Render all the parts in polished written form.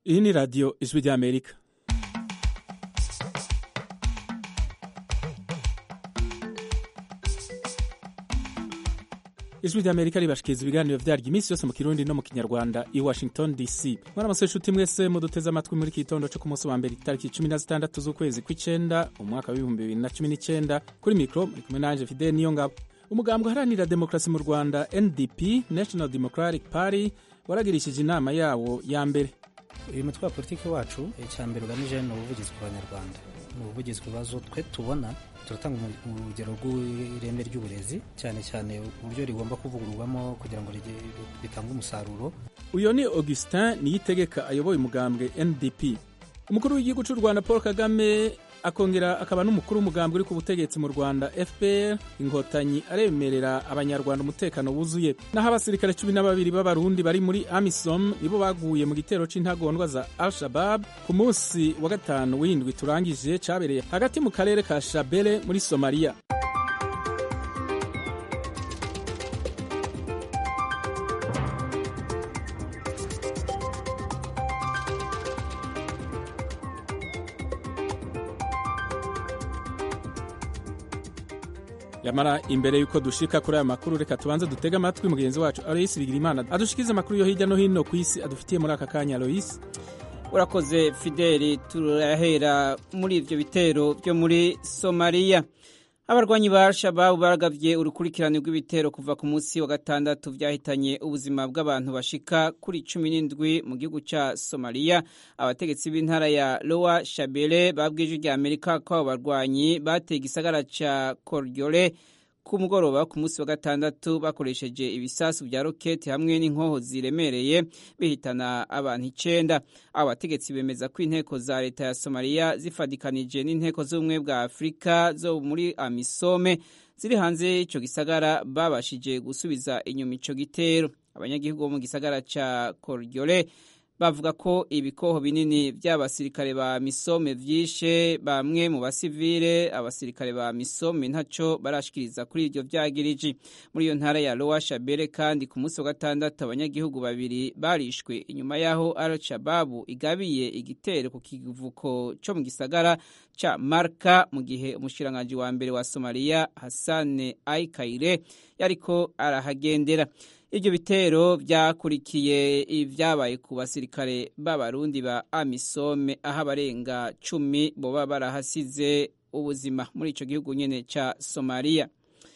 Iyi ni radiyo ijwi ry'Amerika. Ijwi ry'Amerika ribashikiriza ibiganiro vyaryo iminsi yose mu Kirundi no mu Kinyarwanda i Washington DC. Mwaramutse nshuti mwese muduteze amatwi muri kitondo cyo ku munsi wa mbere itariki 16 z'ukwezi kw'icenda umwaka wa 2019 kuri mikro muri kumwe nanje Fidel Niyongabo. Umugambwe uharanira demokrasi mu Rwanda NDP National Democratic Party waragirishije inama yawo ya mbere. Uyu mutwe wa politiki wacu icyambere ugamije no ubuvugizi ku Banyarwanda. Mu buvugizi ku bibazo twe tubona turatanga urugero rw'ireme ry'uburezi cyane cyane uburyo rigomba kuvugururwamo kugira ngo bitange umusaruro. Uyo ni Augustin Niyitegeka ayoboye umugambwe NDP. Umukuru w'igihugu cy'u Rwanda Paul Kagame akongera akaba n'umukuru w'umugambwe uri ku butegetsi mu Rwanda FPR Inkotanyi aremerera abanyarwanda umutekano wuzuye. Naho abasirikare 12 b'abarundi bari muri AMISOM nibo baguye mu gitero c'intagondwa za Al-Shabaab ku munsi wa gatanu w'indwi turangije cabereye hagati mu karere ka Shabelle muri Somalia. Yamara imbere yuko dushika kuri aya makuru reka tubanze dutega amatwi mugenzi wacu Alois Bigirimana adushikiza amakuru yo hirya no hino ku isi adufitiye muri aka kanya. Alois, urakoze Fideli. Turahera muri ivyo bitero byo muri Somalia. Abarwanyi ba Al-Shabaab baragavye urukurikirane rw'ibitero kuva ku munsi wa gatandatu vyahitanye ubuzima bw'abantu bashika kuri 17 mu gihugu ca Somalia. Abategetsi b'intara ya Lower Shabelle babwije rya Amerika ko abo barwanyi bateye igisagara ca Kordiole ku mugoroba ku munsi wa gatandatu bakoresheje ibisasu vya roketi hamwe n'inkoho ziremereye bihitana abantu 9. Abo bategetsi bemeza ko inteko za leta ya Somalia zifadikanije n'inteko z'ubumwe bwa Afrika zo muri AMISOM ziri hanze ico gisagara babashije gusubiza inyuma ico gitero. Abanyagihugu bo mu gisagara ca Kordiole bavuga ko ibikoho binini by'abasirikare ba AMISOM vyishe bamwe mu basivile. Abasirikare ba AMISOM ntaco barashikiriza kuri iryo vyagiriji. Muri iyo ntara ya Lower Shabelle kandi ku munsi wa gatandatu abanyagihugu babiri barishwe inyuma yaho Al-Shabaab igabiye igitero ku kivuko cyo mu gisagara ca Marka mu gihe umushiranganje wa mbere wa Somalia Hassan Aikaire yariko arahagendera. Ibyo bitero byakurikiye ivyabaye ku basirikare b'abarundi ba AMISOM aho abarenga 10 boba barahasize ubuzima muri ico gihugu nyene ca Somalia.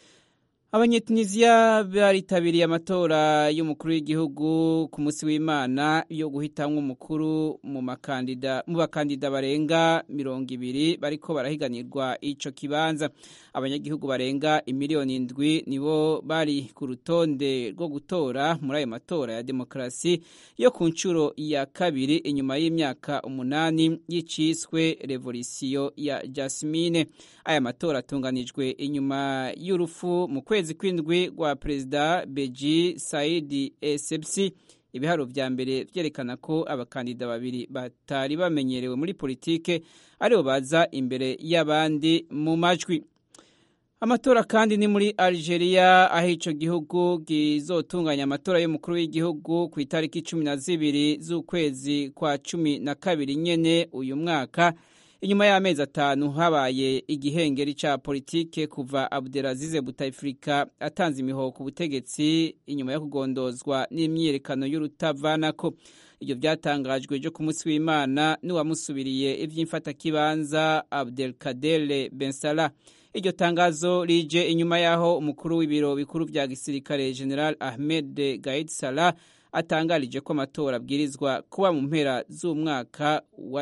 Abanyetunisia baritabiriye amatora y'umukuru w'igihugu ku munsi w'Imana yo guhitamwo umukuru mu bakandida barenga 200 bariko barahiganirwa ico kibanza. Abanyagihugu barenga 7 nibo bari ku rutonde rwo gutora muri ayo matora ya demokrasi yo ku ncuro ya kabiri inyuma y'imyaka 8 yiciswe revolution ya Jasmine. Aya matora atunganijwe inyuma y'urufu mu kwezi kw'indwi rwa Perezida Beji Said Essebsi. Ibiharo vya mbere vyerekana ko abakandida babiri batari bamenyerewe muri politike aribo baza imbere y'abandi mu majwi. Amatora kandi ni muri Algeria aho ico gihugu gizotunganya amatora y'umukuru w'igihugu ku itariki 12 z'ukwezi kwa 12 nyene uyu mwaka. Inyuma y'amezi 5 habaye igihengeri ca politike kuva Abdelaziz Bouteflika atanze imihoho ku butegetsi inyuma yo kugondozwa n'imyiyerekano y'urutavanako. Ibyo byatangajwe jo ku munsi w'Imana n'uwamusubiriye ivy'imfata kibanza Abdelkader Ben Salah. Iryo tangazo rije inyuma yaho umukuru w'ibiro bikuru vya gisirikare General Ahmed Gaid Salah atangarije ko amatora abwirizwa kuba mu mpera z'umwaka wa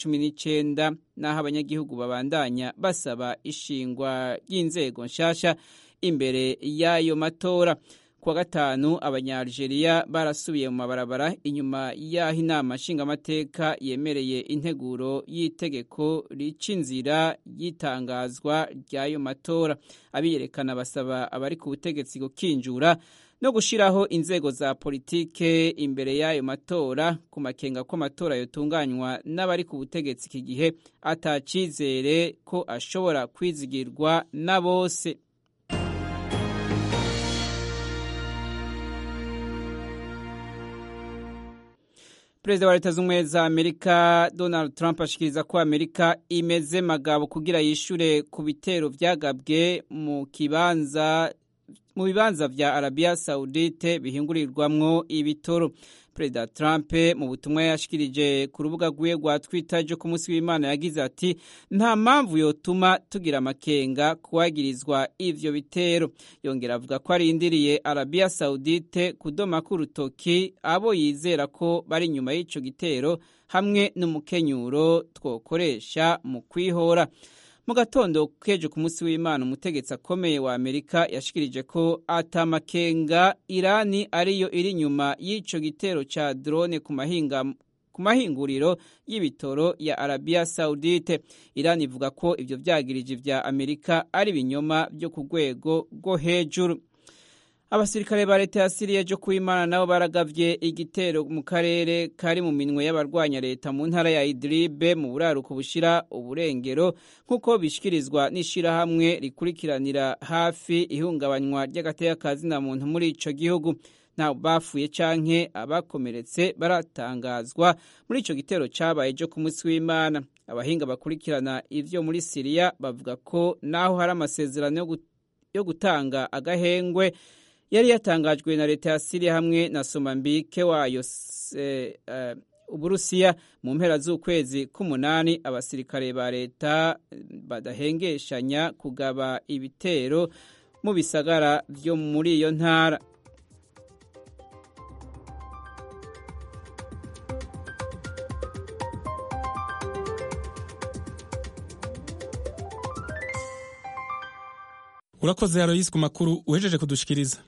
2019 naho abanyagihugu babandanya basaba ishingwa y'inzego nshasha imbere y'ayo matora. Kuwa gatanu abanya-Algeria barasubiye mu mabarabara inyuma y'aho inama nshingamateka yemereye integuro y'itegeko ricinzira y'itangazwa ry'ayo matora. Abiyerekana basaba abari ku butegetsi gukinjura no gushiraho inzego za politike imbere y'ayo matora ku makenga ko amatora yotunganywa n'abari ku butegetsi iki gihe atacizere ko ashobora kwizigirwa na bose. Perezida wa Leta Zunze za Amerika Donald Trump ashikiriza ko Amerika imeze magabo kugira yishure ku bitero vyagabwe mu bibanza vya Arabia Saudite bihingurirwamwo ibitoro. Perezida Trump mu butumwa yashikirije ku rubuga rwiwe rwa Twitter ryo ku munsi w'Imana yagize ati nta mpamvu yotuma tugira amakenga kuwagirizwa ivyo bitero. Yongera avuga ko arindiriye Arabia Saudite kudoma ku rutoki abo yizera ko bari nyuma y'ico gitero hamwe n'umukenyuro twokoresha mu kwihora. Mu gatondo kejo ku munsi w'Imana umutegetsi akomeye wa Amerika yashikirije ko atamakenga Irani ariyo iri nyuma y'ico gitero ca drone ku mahinguriro y'ibitoro ya Arabia Saudite. Irani ivuga ko ivyo vyagirije vya Amerika ari binyoma byo ku rwego rwo hejuru. Abasirikare ba leta ya Syria jo kuimana nabo baragavye igitero mu karere kari mu minwe y'abarwanya leta mu ntara ya Idlib mu buraruko bushira uburengero nkuko bishikirizwa n'ishira hamwe rikurikiranira hafi ihungabanywa ry'agateka na muntu muri ico gihugu. Nta bafuye canke abakomeretse baratangazwa muri ico gitero cabaye jo ku munsi w'Imana. Abahinga bakurikirana ivyo muri Syria bavuga ko naho hari amasezerano yo gutanga agahengwe yari yatangajwe na leta ya Syria hamwe na Somambike wayo Uburusiya mu mpera z'ukwezi k'umunani, abasirikare ba leta badahengeshanya kugaba ibitero mu bisagara vyo muri iyo ntara. Urakoze Aloyse ku makuru uhejeje kudushikiriza.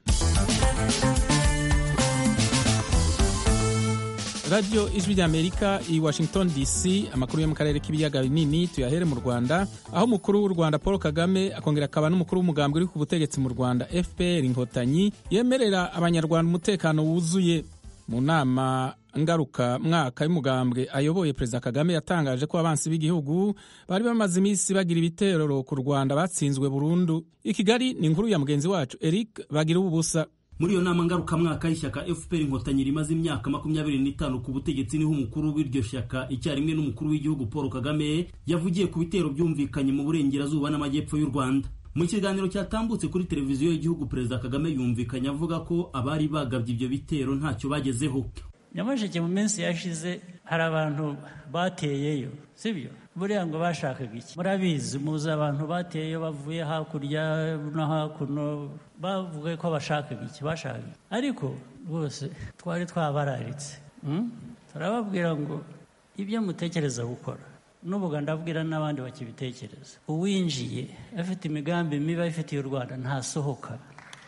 Radio Ijwi ry'Amerika i Washington DC, amakuru yo mu karere k'ibiyaga binini tuyahere mu Rwanda, aho umukuru w'u Rwanda Paul Kagame akongera akaba n'umukuru w'umugambwe uri ku butegetsi mu Rwanda FPR Inkotanyi yemerera abanyarwanda umutekano wuzuye. Mu nama ngaruka mwaka y'umugambwe ayoboye Perezida Kagame yatangaje ko abansi b'igihugu bari bamaze iminsi bagira ibitero ku Rwanda batsinzwe burundu. I Kigali ni inkuru ya mugenzi wacu Eric Bagira ubusa. Muri iyo nama ngaruka mwaka y'ishyaka FPR Inkotanyi rimaze imyaka 25 ku butegetsi, niho umukuru w'iryo shyaka icyarimwe n'umukuru w'igihugu Paul Kagame yavugiye ku bitero byumvikanye mu burengerazuba n'amajyepfo y'u Rwanda. Mu kiganiro cyatambutse kuri televiziyo y'igihugu, Perezida Kagame yumvikanye avuga ko abari bagabye ibyo bitero ntacyo bagezeho. Nyamasheke mu minsi yashize hari abantu bateyeyo, sibyo? Buriya ngo bashakaga iki? Murabizi, muzi abantu bateyeyo bavuye hakurya no hakuno, bavuga ko bashakaga iki? Bashakaga ariko bose twari twabararitse. Turababwira ngo ibyo mutekereza gukora n'ubuga ndabwira n'abandi bakibitekereza. Uwinjiye afite imigambi mibi ifitiye u Rwanda ntasohoka.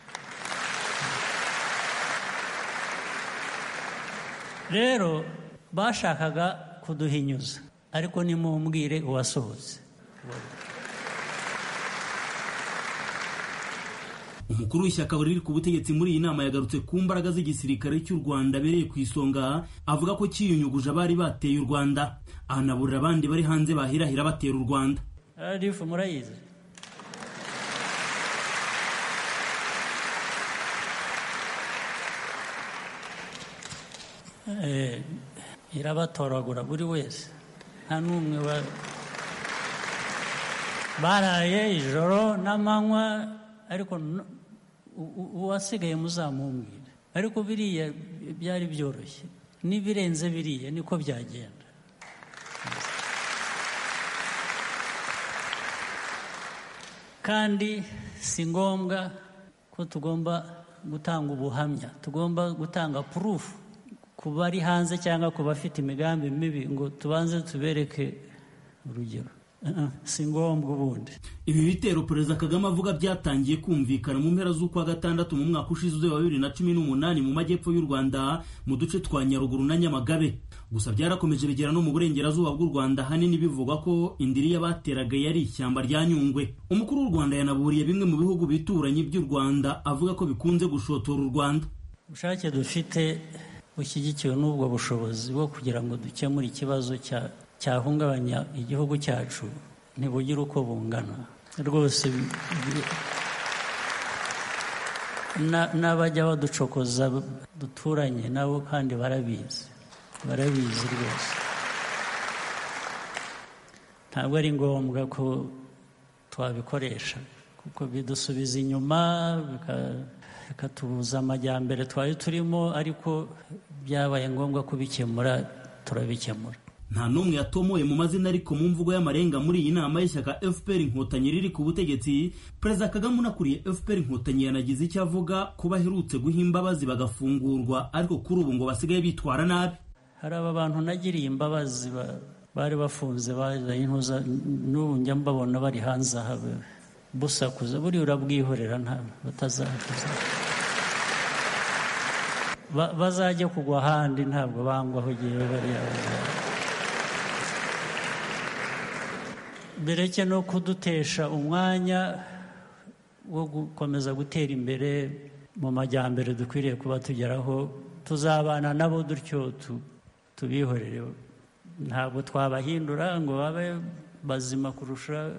Rero bashakaga kuduhinyuza, ariko nimumbwire uwasohotse. Umukuru w'ishyaka riri ku butegetsi muri iyi nama yagarutse ku mbaraga z'igisirikare cy'u Rwanda bereye ku isonga, avuga ko cyiyunyuguje abari bateye u Rwanda, ahanaburira abandi bari hanze bahirahira batera u Rwanda. Arifu murayizi. Irabatoragura buri wese, nta n'umwe baraye ijoro n'amanywa, ariko uwasigaye muzamumbwira. Ariko biriya byari byoroshye, n'ibirenze biriya niko byagenda. Kandi si ngombwa ko tugomba gutanga ubuhamya, tugomba gutanga proof ku bari hanze cyangwa ku bafite imigambi mibi ngo tubanze tubereke urugero. Si ngombwa ubundi. Ibi bitero Perezida Kagame avuga byatangiye kumvikana mu mpera z'ukwa gatandatu mu mwaka ushize wa 2018 mu majyepfo y'u Rwanda mu duce twa Nyaruguru na Nyamagabe. Gusa byarakomeje bigera no mu burengerazuba bw'u Rwanda, hanini bivugwa ko indiri y'abateraga yari ishyamba rya Nyungwe. Umukuru w'u Rwanda yanaburiye bimwe mu bihugu bituranye by'u Rwanda avuga ko bikunze gushotora u Rwanda. Ubushake dufite bushyigikiwe n'ubwo bushobozi bwo kugira ngo dukemure ikibazo cyahungabanya igihugu cyacu ntibugira uko bungana rwose. N'abajya baducokoza duturanye nabo kandi barabizi. barabizi rwose. Ntabwo ari ngombwa ko twabikoresha kuko bidusubiza inyuma bikatubuza amajyambere twari turimo, ariko byabaye ngombwa kubikemura turabikemura. Nta n'umwe yatomoye mu mazina, ariko mu mvugo y'amarenga muri iyi nama y'ishyaka FPR Inkotanyi riri ku butegetsi, Perezida Kagame unakuriye FPR Inkotanyi yanagize icyo avuga ko baherutse guha imbabazi bagafungurwa, ariko kuri ubu ngo basigaye bitwara nabi. Hari aba bantu nagiriye imbabazi bari bafunze intuza, n'ubu njya mbabona bari hanze aha busakuza, buriya urabwihorera nta batazakuza, bazajya kugwa ahandi, ntabwo bangwaho igihe bariya. Bereke no kudutesha umwanya wo gukomeza gutera imbere mu majyambere dukwiriye kuba tugeraho. Tuzabana nabo dutyo tubihorere, ntabwo twabahindura ngo babe bazima kurusha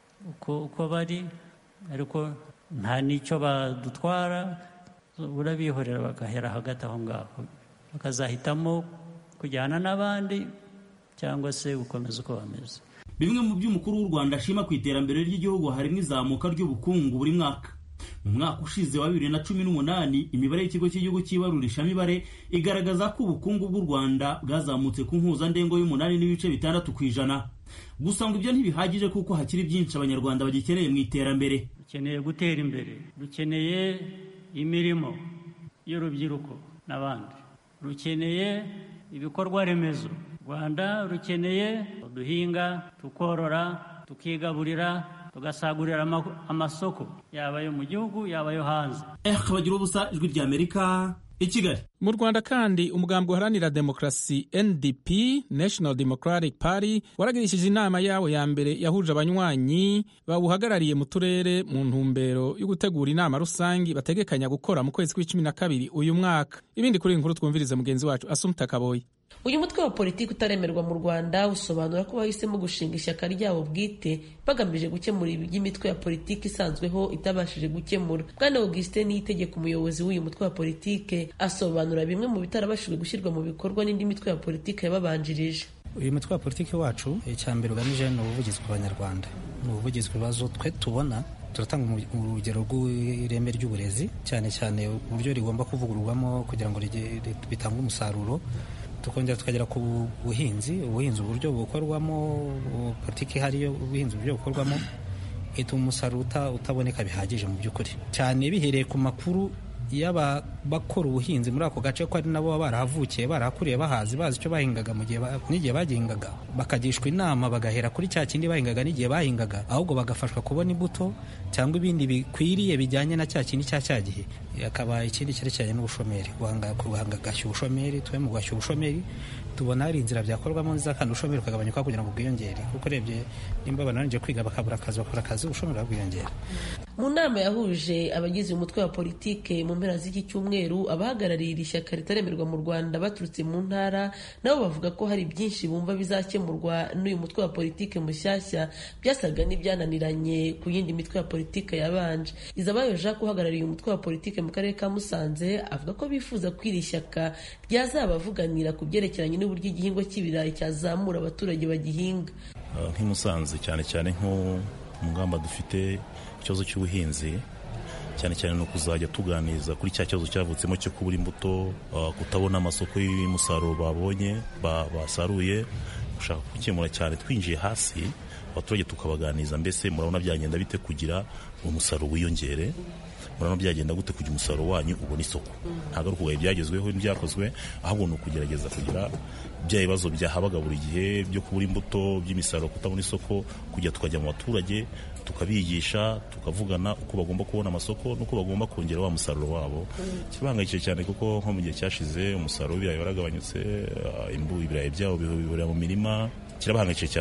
uko bari, ariko nta n'icyo badutwara. Urabihorera bagahera hagati aho ngaho, bakazahitamo kujyana n'abandi cyangwa se gukomeza uko bameze. Bimwe mu by'umukuru w'u Rwanda ashima ku iterambere ry'igihugu harimo izamuka ry'ubukungu buri mwaka. Mu mwaka ushize wa 2018 imibare y'ikigo cy'igihugu cy'ibarurishamibare igaragaza ko ubukungu bw'u Rwanda bwazamutse ku mpuzandengo y'8.6%. Gusa ngo ibyo ntibihagije kuko hakiri byinshi abanyarwanda bagikeneye mu iterambere. Dukeneye gutera imbere, dukeneye imirimo y'urubyiruko n'abandi, rukeneye ibikorwa remezo. Rwanda rukeneye duhinga, tukorora, tukigaburira, tugasagurira amasoko, yaba yo mu gihugu yaba yo hanze. Bagira ubusa, Ijwi ry'Amerika, i Kigali. Mu Rwanda kandi umugambwe uharanira demokarasi NDP, National Democratic Party, waragirishije inama yawo ya mbere yahuje abanywanyi bawuhagarariye mu turere mu ntumbero yo gutegura inama rusangi bategekanya gukora mu kwezi kwa12 uyu mwaka. Ibindi kuri inkuru twumvirize mugenzi wacu Assumpta Kaboyi. Uyu mutwe wa politiki utaremerwa mu Rwanda usobanura ko bahisemo gushinga ishyaka ryabo bwite bagamije gukemura iby'imitwe ya politiki isanzweho itabashije gukemura. Bwana Augustin Niyitegeka, umuyobozi w'uyu mutwe wa politiki, asobanura bimwe mu bitarabashijwe gushyirwa mu bikorwa n'indi mitwe ya politiki yababanjirije. Uyu mutwe wa politiki wacu icyambere ugamije ni ubuvugizi ku Banyarwanda, ni ubuvugizi ku bibazo twe tubona. Turatanga urugero rw'ireme ry'uburezi, cyane cyane uburyo rigomba kuvugururwamo kugira ngo bitange umusaruro. Tukongera tukagera ku buhinzi uburyo bukorwamo, politiki hariyo ubuhinzi uburyo bukorwamo, ituma umusaruro utaboneka bihagije mu by'ukuri, cyane bihereye ku makuru y'abakora ubuhinzi muri ako gace ko ari nabo barahavukiye, barahakuriye, bazi icyo bahingaga mu gihe n'igihe bagihingaga, bakagishwa inama bagahera kuri cya kindi bahingaga n'igihe bahingaga, ahubwo bagafashwa kubona imbuto cyangwa ibindi bikwiriye bijyanye na cya kindi cya gihe. Akaba ikindi cyerekeranye n'ubushomeri, guhangagashya ubushomeri. Twe mu guhashya ubushomeri tubona hari inzira byakorwamo nziza kandi ubushomeri ukagabanyuka kugira ngo bwiyongere, kuko urebye nimba bananije kwiga bakabura akazi, bakora akazi, ubushomeri bwiyongera. Mu nama yahuje abagize umutwe wa politike mu mpera z'iki cyumweru, abahagarariye iri shyaka ritaremerwa mu Rwanda baturutse mu ntara nabo bavuga ko hari byinshi bumva bizakemurwa n'uyu mutwe wa politike mushyashya byasaga n'ibyananiranye ku yindi mitwe ya politike yabanje. Izabayo Jacques uhagarariye umutwe wa politike mu karere ka Musanze avuga ko bifuza ko iri shyaka ryazabavuganira ku byerekeranye n'uburyo igihingwa cy'ibirayi cyazamura abaturage bagihinga. Nk'i Musanze cyane cyane nko mu ngamba dufite ikibazo cy'ubuhinzi, cyane cyane no kuzajya tuganiriza kuri cya kibazo cyavutsemo cyo kubura imbuto, kutabona amasoko y'umusaruro babonye basaruye, gushaka gukemura cyane twinjiye hasi abaturage tukabaganiza, mbese murabona byagenda bite kugira umusaruro wiyongere, murabona byagenda gute kugira umusaruro wanyu ubona isoko. Ntabwo ari ukugaye byagezweho n'ibyakozwe, ahubwo ni ukugerageza kugira bya bibazo byahabaga buri gihe byo kubura imbuto, by'imisaruro kutabona isoko, kujya tukajya mu baturage tukabigisha, tukavugana uko bagomba kubona amasoko n'uko bagomba kongera wa musaruro wabo. Kibahangayikishije cyane kuko nko mu gihe cyashize umusaruro w'ibirayi waragabanyutse, ibirayi byabo bihurira mu mirima, kirabahangayikishije cyane.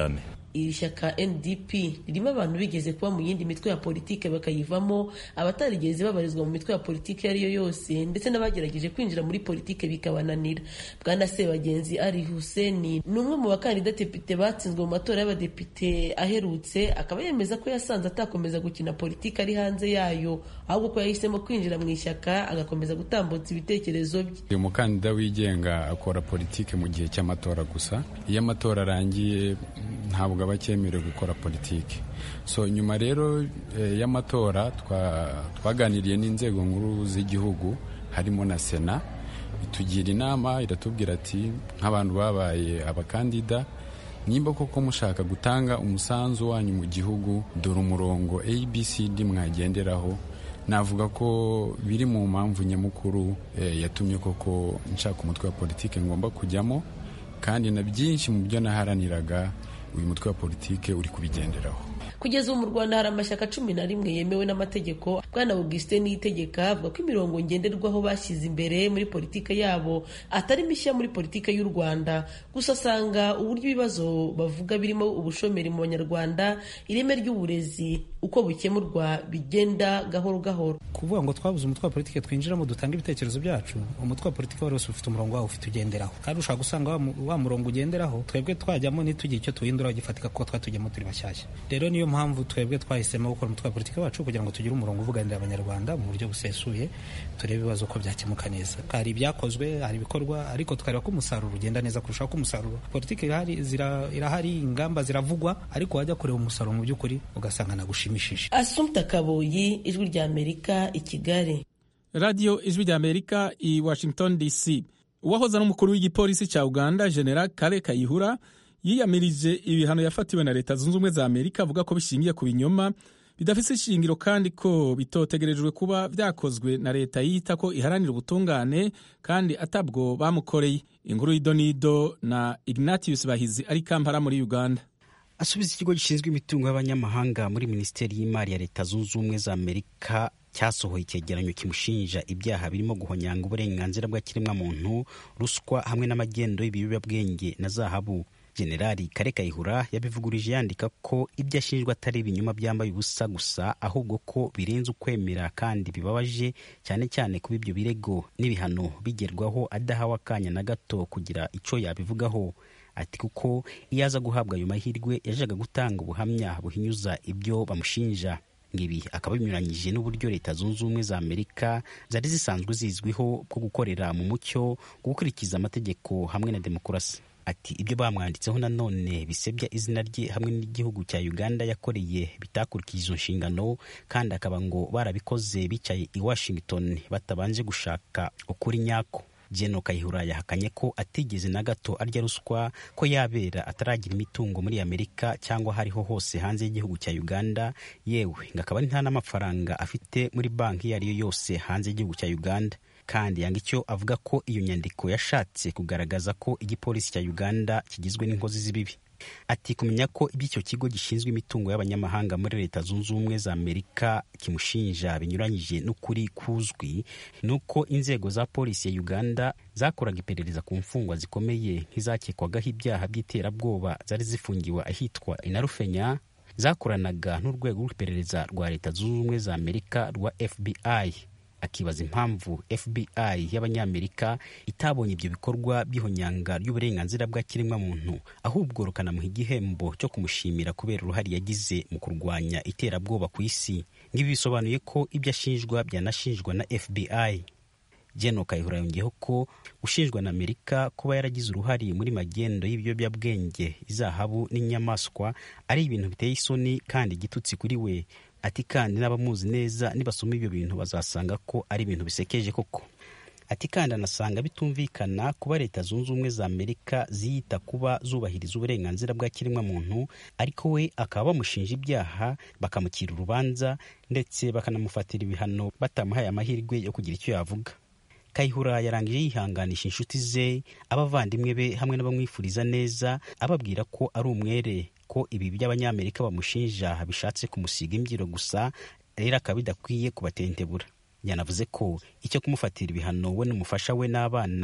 iri shyaka NDP ririmo abantu bigeze kuba mu yindi mitwe ya politike bakayivamo, abatarigeze babarizwa mu mitwe ya politike iyo ari yo yose, ndetse n'abagerageje kwinjira muri politike bikabananira. Bwana Sebagenzi Ali Hussein ni umwe mu bakandida depite batsinzwe mu matora y'abadepite aherutse, akaba yemeza ko yasanze atakomeza gukina politike ari hanze yayo, ahubwo ko yahisemo kwinjira mu ishyaka agakomeza gutambutsa ibitekerezo bye. Uyu mukandida wigenga akora politike mu gihe cy'amatora gusa, iyo amatora arangiye ntabwo aba cyemerewe gukora politiki. So nyuma rero y'amatora twaganiriye n'inzego nkuru z'igihugu harimo na Sena, itugira inama iratubwira ati nk'abantu babaye abakandida, nimba koko mushaka gutanga umusanzu wanyu mu gihugu, dore umurongo ABCD mwagenderaho. Navuga ko biri mu mpamvu nyamukuru yatumye koko nshaka umutwe wa politiki ngomba kujyamo, kandi na byinshi mu byo naharaniraga uyu mutwe wa politike uri kubigenderaho. Kugeza ubu mu Rwanda hari amashyaka 11 yemewe n'amategeko. Bwana Augustin Niyitegeka avuga ko imirongo ngenderwaho bashyize imbere muri politike yabo atari mishya muri politike y'u Rwanda, gusa asanga uburyo ibibazo bavuga birimo ubushomeri mu Banyarwanda, ireme ry'uburezi uko bukemurwa bigenda gahoro gahoro. Kuvuga ngo twabuze umutwe wa politike twinjiramo dutanga ibitekerezo byacu, umutwe wa politike wari ufite umurongo wawo ufite ugenderaho, kandi ushaka gusanga wa murongo ugenderaho twebwe twajyamo ntitugire icyo tuhindura gifatika kuko twatujyamo turi bashyashya. Rero niyo mpamvu twebwe twahisemo gukora umutwe wa politiki wacu kugira ngo tugire umurongo uvuganira Abanyarwanda mu buryo busesuye, turebe ibibazo ko byakemuka neza. Hari ibyakozwe, hari ibikorwa, ariko tukareba ko umusaruro ugenda neza kurushaho. Ko umusaruro politiki irahari, ingamba ziravugwa, ariko wajya kureba umusaruro mu by'ukuri ugasanga nagushimishije. Assumpta Kaboyi, Ijwi rya Amerika, i Kigali. Radio Ijwi rya Amerika i Washington DC. Uwahoze n'umukuru w'igipolisi cya Uganda General Kale Kayihura yiyamirije ibihano yafatiwe na Leta Zunze Ubumwe za Amerika, avuga ko bishingiye ku binyoma bidafite ishingiro kandi ko bitotegerejwe kuba byakozwe na leta yita ko iharanira ubutungane kandi atabwo bamukoreye. Inkuru y'idonido na Ignatius Bahizi ari Kampala muri Uganda. Asubiza ikigo gishinzwe imitungo y'abanyamahanga muri Minisiteri y'Imari ya Leta Zunze Ubumwe za Amerika cyasohoye icyegeranyo kimushinja ibyaha birimo guhonyanga uburenganzira bw'ikiremwamuntu, ruswa hamwe n'amagendo y'ibiyobyabwenge na zahabu. Generali Kale Kayihura yabivugurije yandika ko ibyo ashinjwa atari ibinyoma byambaye ubusa gusa, ahubwo ko birenze ukwemera kandi bibabaje, cyane cyane kuba ibyo birego n'ibihano bigerwaho adahawe akanya na gato kugira icyo yabivugaho. Ati kuko iyo aza guhabwa ayo mahirwe yajaga gutanga ubuhamya buhinyuza ibyo bamushinja. Ngibi akaba binyuranyije n'uburyo Leta Zunze Ubumwe za Amerika zari zisanzwe zizwiho bwo gukorera mu mucyo, gukurikiza amategeko hamwe na demokarasi. Ati ibyo bamwanditseho nanone bisebya izina rye hamwe n'igihugu cya Uganda yakoreye bitakurikije izo nshingano, kandi akaba ngo barabikoze bicaye i Washington batabanje gushaka ukuri nyako. General Kayihura yahakanye ko atigeze na gato arya ruswa, ko yabera ataragira imitungo muri Amerika cyangwa hariho hose hanze y'igihugu cya Uganda, yewe ngakaba nta n'amafaranga afite muri banki iyo ariyo yose hanze y'igihugu cya Uganda. Kandi yanga icyo avuga ko iyo nyandiko yashatse kugaragaza ko igipolisi cya Uganda kigizwe n'inkozi z'ibibi. Ati kumenya ko iby'icyo kigo gishinzwe imitungo y'abanyamahanga muri Leta Zunze Ubumwe za Amerika kimushinja binyuranyije n'ukuri kuzwi, nuko inzego za polisi ya Uganda zakoraga iperereza ku mfungwa zikomeye nk'izakekwagaho ibyaha by'iterabwoba zari zifungiwe ahitwa Inarufenya, zakoranaga n'urwego rw'iperereza rwa Leta Zunze Ubumwe za Amerika rwa FBI. Akibaza impamvu FBI y'Abanyamerika itabonye ibyo bikorwa by'ihonyanga ry'uburenganzira bwa kiremwamuntu, ahubwo rukanamuha igihembo cyo kumushimira kubera uruhare yagize mu kurwanya iterabwoba ku isi. Ngibi bisobanuye ko ibyo ashinjwa byanashinjwa na FBI. General Kayihura yongeyeho ko ushinjwa na Amerika kuba yaragize uruhare muri magendo y'ibiyobyabwenge, izahabu n'inyamaswa ari ibintu biteye isoni kandi igitutsi kuri we. Ati kandi n'abamuzi neza nibasoma ibyo bintu bazasanga ko ari ibintu bisekeje koko. Ati kandi anasanga bitumvikana kuba Leta Zunze Ubumwe za Amerika ziyita kuba zubahiriza uburenganzira bwa kiremwamuntu, ariko we akaba bamushinja ibyaha, bakamukira urubanza ndetse bakanamufatira ibihano batamuhaye amahirwe yo kugira icyo yavuga. Kayihura yarangije yihanganisha inshuti ze, abavandimwe be hamwe n'abamwifuriza neza, ababwira ko ari umwere, ko ibi by'Abanyamerika bamushinja bishatse kumusiga imbyiro gusa, rero akaba bidakwiye kubatentebura. Yanavuze ko icyo kumufatira ibihano we n'umufasha we n'abana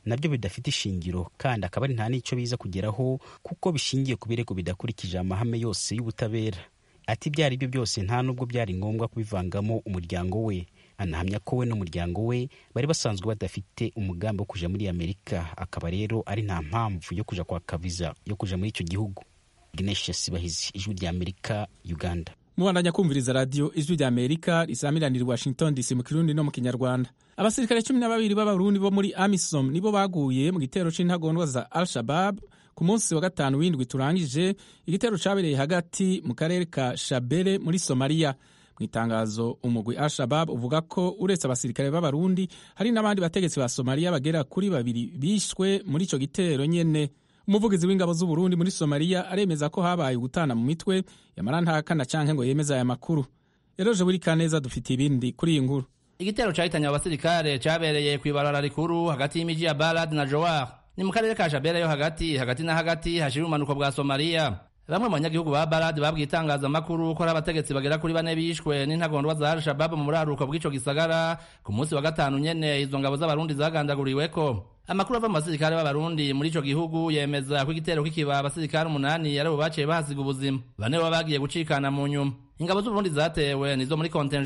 nabyo bidafite ishingiro kandi akaba ari nta n'icyo biza kugeraho kuko bishingiye ku birego bidakurikije amahame yose y'ubutabera. Ati ibyo ari byo byose nta nubwo byari ngombwa kubivangamo umuryango we. Anahamya ko we n'umuryango we bari basanzwe badafite umugambi wo kuja muri Amerika, akaba rero ari nta mpamvu yo kuja kwaka viza yo kuja muri icyo gihugu. Ignatius Bahizi, Ijwi rya Amerika, Uganda. Mubandanya kumviriza radio Ijwi rya Amerika risamiranira Washington DC mu Kirundi no mu Kinyarwanda. Abasirikare 12 b'Abarundi bo muri AMISOM nibo baguye mu gitero c'intagondwa za Al-Shabaab ku munsi wa gatanu w'indwi turangije, igitero cabereye hagati mu karere ka Shabelle muri Somalia. Mu itangazo umugwi Al-Shabaab uvuga ko uretse abasirikare b'Abarundi hari n'abandi bategetsi ba Somalia bagera kuri 2 bishwe muri ico gitero nyene. Umuvugizi w'ingabo z'u Burundi muri Somalia aremeza ko habaye gutana mu mitwe, yamara ntakana canke ngo yemeza aya makuru. Eroje buri kaneza dufite ibindi kuri iyi nkuru. Igitero cahitanye abasirikare cabereye kw'ibarara rikuru hagati y'imiji ya Balad na Jowar. Ni mu karere ka Shabelle yo hagati na hagati hashira umanuko bwa Somalia. Bamwe mu banyagihugu ba Balad babwiye itangazamakuru ko ari abategetsi bagera kuri 4 bishwe n'intagondwa za Al-Shabaab mu muraruko bw'ico gisagara ku munsi wa gatanu nyene izo ngabo z'Abarundi zagandaguriweko. Amakuru ava mu basirikare b'Abarundi muri ico gihugu yemeza ko igitero kikiba abasirikare 8 ari bo baciye bahasiga ubuzima, 4 bo bagiye gucikana mu nyuma. Ingabo z'u Burundi zatewe nizo muri contingent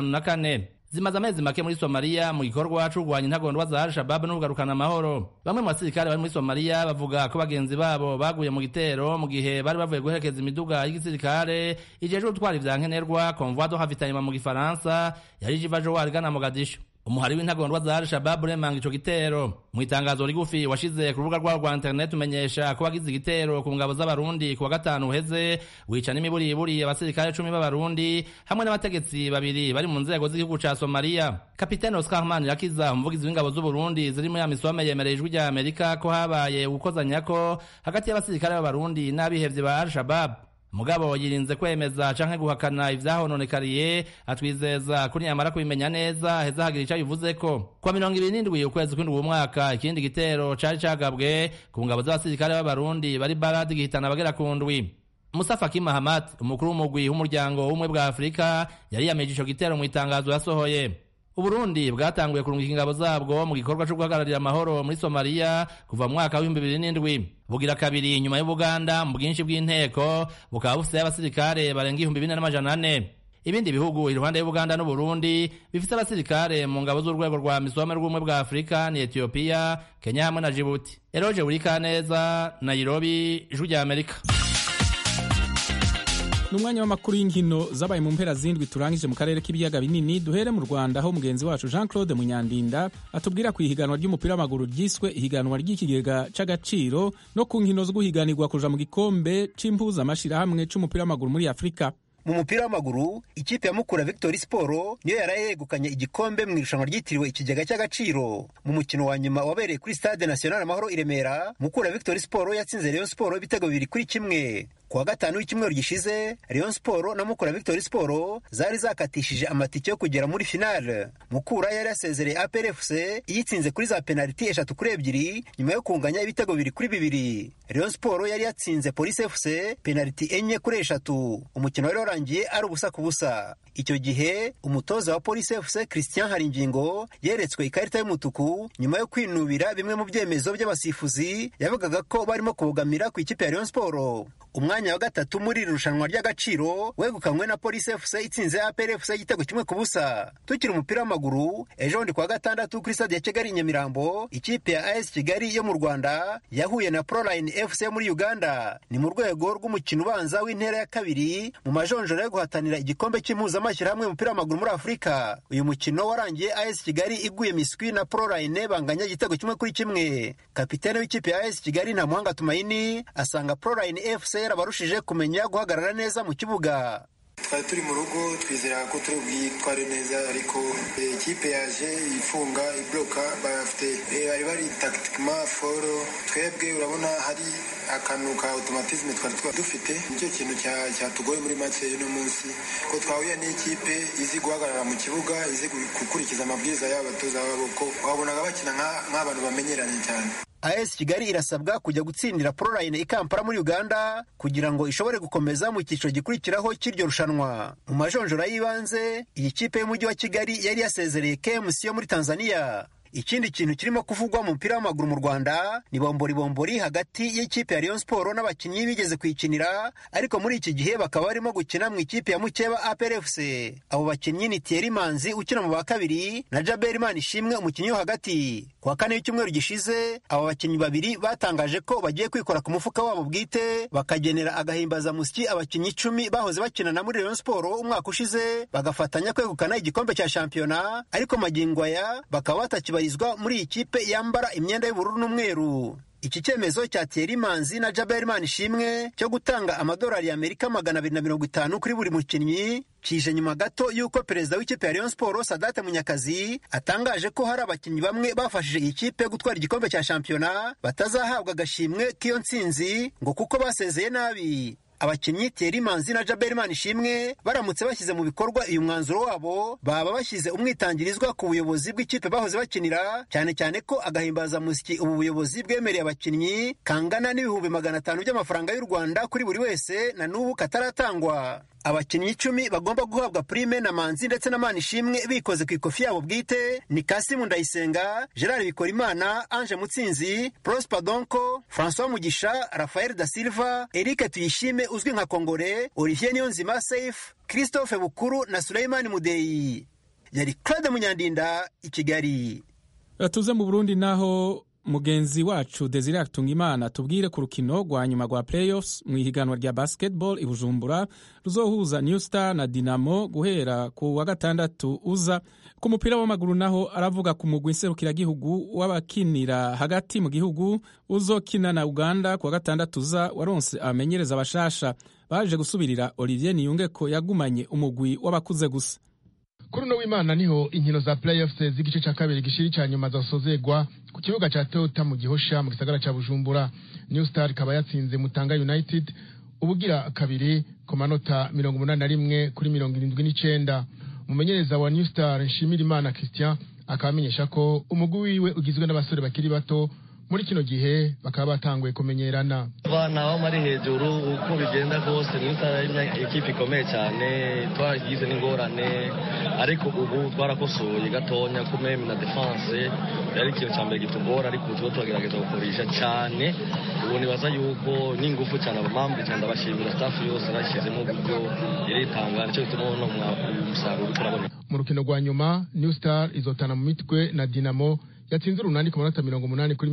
54 zimaze amezi make muri Somalia mu gikorwa c'urwanya intagondwa za Al-Shabaab no kugarukana amahoro. Bamwe mu basirikare bari muri Somalia bavuga ko bagenzi babo baguye mu gitero mu gihe bari bavuye guherekeza imiduga y'igisirikare ijejwe gutwara ivyankenerwa convoi de ravitaillement mu Gifaransa yari jiva Jowar igana Mogadishu. Umuhari w'intagondwa za Al-Shabaab uremanga ico gitero. Mu itangazo rigufi washize ku rubuga rwa internet umenyesha ko bagize igitero ku ngabo z'Abarundi ku wa gatanu uheze, wica n'imiburiburi abasirikare 10 b'Abarundi hamwe n'abategetsi 2 bari mu nzego z'igihugu ca Somalia. Kapiteni Oscar Manirakiza, umuvugizi w'ingabo z'u Burundi ziri muri AMISOM, yemereye Ijwi rya Amerika ko habaye gukozanyako hagati y'abasirikare b'Abarundi n'abihevye ba Al-Shabaab. Mugabo yirinze kwemeza canke guhakana ivyahononekariye, atwizeza kuri yamara kubimenya neza heza hagira ico bivuzeko. Kwa 27 ukwezi kw'indwi umwaka ikindi gitero cari cagabwe ku ngabo z'abasirikare b'Abarundi bari Balad gihitana bagera ku ndwi. Musa Faki Mahamat, umukuru w'umugwi w'umuryango w'ubumwe bwa Afrika, yari yameje ico gitero mu itangazo yasohoye. Uburundi bwatanguye kurungika ingabo zabwo mu gikorwa cyo guhagararira amahoro muri Somalia kuva mu mwaka wa 2007. Bugira kabiri nyuma y'Ubuganda mu bwinshi bw'inteko bukaba bufite abasirikare barenga 2400. Ibindi bihugu iruhande y'Ubuganda n'u Burundi bifite abasirikare mu ngabo z'urwego rwa AMISOM rw'ubumwe bwa Afrika ni Ethiopia, Kenya hamwe na Djibouti. Eroje buri kaneza, Nairobi, Ijwi rya Amerika. Numwanya w'amakuru y'inkino zabaye mu mpera zindwi turangije mu karere k'ibiyaga binini. Duhere mu Rwanda aho mugenzi wacu Jean-Claude Munyandinda atubwira ku ihiganwa ry'umupira w'amaguru ryiswe ihiganwa ry'ikigega c'agaciro no ku nkino zo guhiganirwa kuja mu gikombe c'impuza amashirahamwe c'umupira w'amaguru muri Afrika. Mu mupira w'amaguru ikipe ya Mukura Victory Sport niyo yarayegukanye igikombe mu irushanwa ryitiriwe ikigega cy'agaciro. Mu mukino wa nyuma wabereye kuri Stade National Amahoro i Remera, Mukura Victory Sport yatsinze Rayon Sport ibitego 2-1. Kuwa gatanu w'icyumweru gishize, Rayon Sport na Mukura Victory Sport zari zakatishije amatike yo kugera muri finale. Mukura yari yasezereye APR FC iyitsinze kuri za penalty 3-2 nyuma yo kunganya ibitego 2-2. Rayon Sport yari yatsinze Police FC penalty 4-3. Umukino wari warangiye ari ubusa ku busa. Icyo gihe umutoza wa Police FC Christian Haringingo yeretswe ikarita y'umutuku nyuma yo kwinubira bimwe mu byemezo by'abasifuzi yavugaga ko barimo kubogamira ku ikipe ya Rayon Sport. Umwanya wa gatatu muri irushanwa ry'agaciro wegukanywe na Police FC itsinze APR FC igitego 1-0. Tukiri umupira w'amaguru, ejo ndi kwa gatandatu kuri Stade ya Kigali Nyamirambo, ikipe ya AS Kigali yo mu Rwanda yahuye na Proline FC muri Uganda. Ni mu rwego rw'umukino ubanza w'intera ya kabiri mu majonjora yo guhatanira igikombe cy'impuzamashyirahamwe y'umupira w'amaguru muri Afurika. Uyu mukino warangiye AS Kigali iguye miswi na Proline banganya igitego 1-1. Kapiteni w'ikipe ya AS Kigali Ntamuhanga Tumaini asanga Proline FC yarabarushije kumenya guhagarara neza mu kibuga. Twari turi mu rugo twizera ko turi bwitware neza, ariko ikipe yaje ifunga ibloka, bari bari tactiquement foro. Twebwe urabona hari akantu ka automatisme twari dufite, nicyo kintu cyatugoye muri match y'uno munsi, ko twahuye n'ikipe izi guhagarara mu kibuga, izi gukurikiza amabwiriza y'abatoza babo, ko wabonaga bakina nk'abantu bamenyeranye cyane. AS Kigali irasabwa kujya gutsindira Proline i Kampala muri Uganda kugira ngo ishobore gukomeza mu cyiciro gikurikiraho cy'iryo rushanwa. Mu majonjora y'ibanze iyi kipe y'umujyi wa Kigali yari yasezereye KMC yo muri Tanzania. Ikindi kintu kirimo kuvugwa mu mupira w'amaguru mu Rwanda ni bombori hagati y'ikipe ya Rayon Sport n'abakinnyi bigeze kwikinira, ariko muri iki gihe bakaba barimo gukina mu ikipe ya Mukeba APR FC. Abo bakinnyi ni Thierry Manzi ukina mu bakabiri na Jabel Manishimwe umukinnyi wo hagati. Kwa kane w'icyumweru gishize abo bakinnyi babiri batangaje ko bagiye kwikora ku mufuka wabo bwite bakagenera agahimbaza musyi abakinnyi 10 bahoze bakinana muri Rayon Sport umwaka ushize bagafatanya kwegukana igikombe cya shampiyona, ariko magingo aya bakaba batakibarizwa muri iyi kipe yambara imyenda y'ubururu n'umweru. Iki cyemezo cya Thierry Manzi na Jabel Manishimwe cyo gutanga amadolari y'Amerika 250 kuri buri mukinnyi kije nyuma gato y'uko perezida w'ikipe ya Rayon Sport Sadate Munyakazi atangaje ko hari abakinnyi bamwe bafashije iyi kipe gutwara igikombe cya shampiyona batazahabwa agashimwe k'iyo ntsinzi ngo kuko basezeye nabi. Abakinnyi Thierry Manzi na Jabel Manishimwe baramutse bashyize mu bikorwa uyu mwanzuro wabo baba bashyize umwitangirizwa ku buyobozi bw'ikipe bahoze bakinira, cyane cyane ko agahimbaza musiki ubu buyobozi bwemereye abakinnyi kangana n'ibihumbi 500 by'amafaranga y'u Rwanda kuri buri wese na n'ubu kataratangwa. Abakinnyi 10 bagomba guhabwa prime na Manzi ndetse na Manishimwe bikoze ku ikofi yabo bwite ni Kasimu Ndayisenga, Gerard Bikorimana, Ange Mutsinzi, Prosper Donko, François Mugisha, Rafael da Silva, Eric Tuyishime uzwi nka Kongore, Olivier Niyonzima Safe, Christophe Bukuru na Suleiman Mudeyi. Yari Claude Munyandinda i Kigali. Tuze mu Burundi naho mugenzi wacu Desire Tungimana tubwire ku rukino rwa nyuma rwa playoffs mu ihiganwa rya basketball i Bujumbura ruzohuza New Star na Dinamo guhera ku wa gatandatu uza. Ku mupira w'amaguru naho aravuga ku mugwi nserukiragihugu w'abakinira hagati mu gihugu uzokina na Uganda ku wa gatandatu uza waronse amenyereza abashasha baje gusubirira Olivier Niyungeko yagumanye umugwi w'abakuze gusa. Kuri no w'Imana niho inkino za playoffs z'igice cya kabiri gishiri cya nyuma zasozegwa ku kibuga cya Toyota mu Gihosha mu gisagara cya Bujumbura. New Star ikaba yatsinze Mutanga United ubugira kabiri ku manota 81 kuri 79. Umumenyereza wa New Star Nshimirimana Christian akamenyesha ko umugwi wiwe ugizwe n'abasore bakiri bato muri kino gihe bakaba batanguye kumenyerana. Abana bo muri hejuru uko bigenda rwose New Star ari ikipe ikomeye cyane, twagize n'ingorane ariko ubu twarakosoye gatonya ku meme na defense yari ikintu cya mbere gitugora, ariko ubu turagerageza gukoresha cyane. Ubu nibaza yuko n'ingufu cyane abamambi cyane abashimira staff yose bashyizemo uburyo iritanga, nicyo bituma no umusaruro turabona. Mu rukino rwa nyuma New Star izotana mu mitwe na Dinamo yatsinze urunani ku manota 80 kuri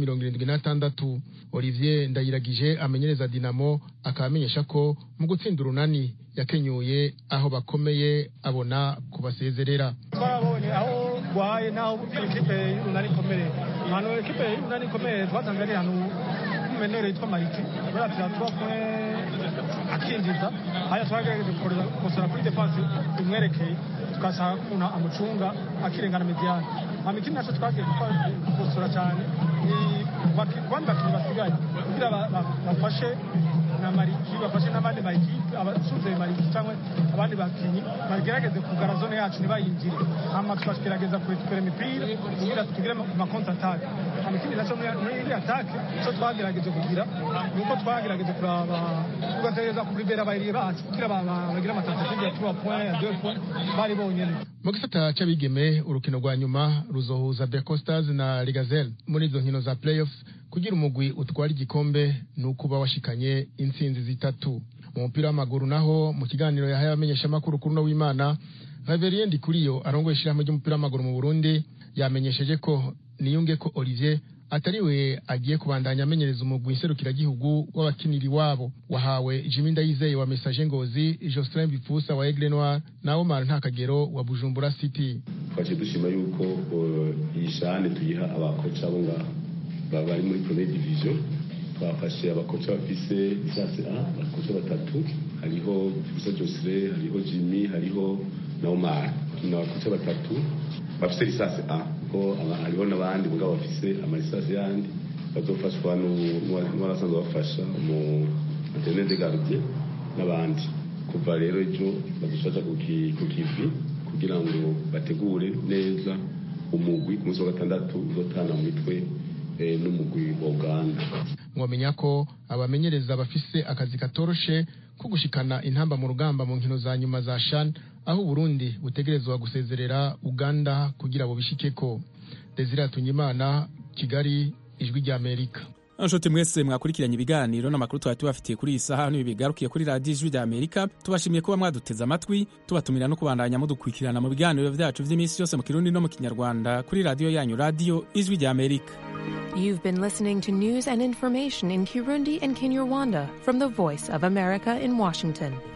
76. Olivier Ndayiragije amenyereza Dinamo akamenyesha ko mu gutsinda urunani yakenyuye aho bakomeye abona kubasezerera. Twabonye aho gwaye naho ikipe y'urunani komere hano ikipe y'urunani komere twatangaje hano umenere yitwa Mariki baratira 3 points akinjiza haya twagerageje gukosora kuri defense imwerekeye tukasanga kuna amucunga akirengana mediane amikini nacho twagiye gukosora cyane ni bakindi basigaye kugira bafashe na Mariki bafashe n'abandi bayikipe abasuze Mariki cyangwa abandi bakinyi bagerageze kugara zone yacu nibayinjire hama twashikirageza kwitwera imipira kugira tugire ma counter attack. Amikini nacho muri attack cyo twagerageje kugira nuko twagerageje kuraba tugatereza kuri bera bayiri bacu kugira bagira amatatative ya 3 points ya 2 points bari bonyene. Mu gisata cy'abigeme urukino rwa nyuma ruzohuza Beko Stars na Ligazelle muri izo nkino za playoffs kugira umugwi utwara igikombe nukuba washikanye intsinzi zitatu. Mu mupira w'amaguru naho mu kiganiro yahaye abamenyesha makuru kuri no w'Imana Reverien Ndikuriyo arongoye ishyirahamwe ry'umupira w'amaguru mu Burundi yamenyesheje ko Niyungeko Olivier atariwe agiye kubandanya amenyereza umugwi nserukiragihugu w'abakiniri wabo wahawe Jimmy Ndayizeye wa Message Ngozi, Jocelyn Bifusa wa Aigle Noir na Omar Ntakagero wa Bujumbura City. Twaje dushima yuko ishane tuyiha abakoca bo bari muri Premier Division. Twafashe abakoca bafise licence A, abakoca batatu, hariho Jocelyn, hariho Jimmy, hariho na Omar. N'abakoca batatu bafise licence A, ko hariho n'abandi mugabo bafise amalisance yandi bazofashwa n'uwarasanzwe bafasha mu antenne de gardien n'abandi. Kuva rero ejo badushaje ku kivi kugira ngo bategure neza umugwi ku munsi wa gatandatu uzotana mu mitwe n'umugwi wa Uganda. Mwamenya ko abamenyereza bafise akazi katoroshe ko gushikana intamba mu rugamba mu nkino za nyuma za CHAN aho Burundi butegerezwa gusezerera Uganda kugira bo bishikeko. Desire Atunyimana, Kigali, Ijwi ry'Amerika. Nshuti mwese mwakurikiranye ibiganiro n'amakuru twari tubafitiye kuri iyi saha n'ibi bigarukiye kuri radiyo Ijwi ry'Amerika. Tubashimiye kuba mwaduteze amatwi, tubatumira no kubandanya mudukurikirana mu biganiro vyacu vy'iminsi yose mu Kirundi no mu Kinyarwanda kuri radiyo yanyu, radiyo Ijwi ry'Amerika. You've been listening to news and information in Kirundi and Kinyarwanda from the Voice of America in Washington.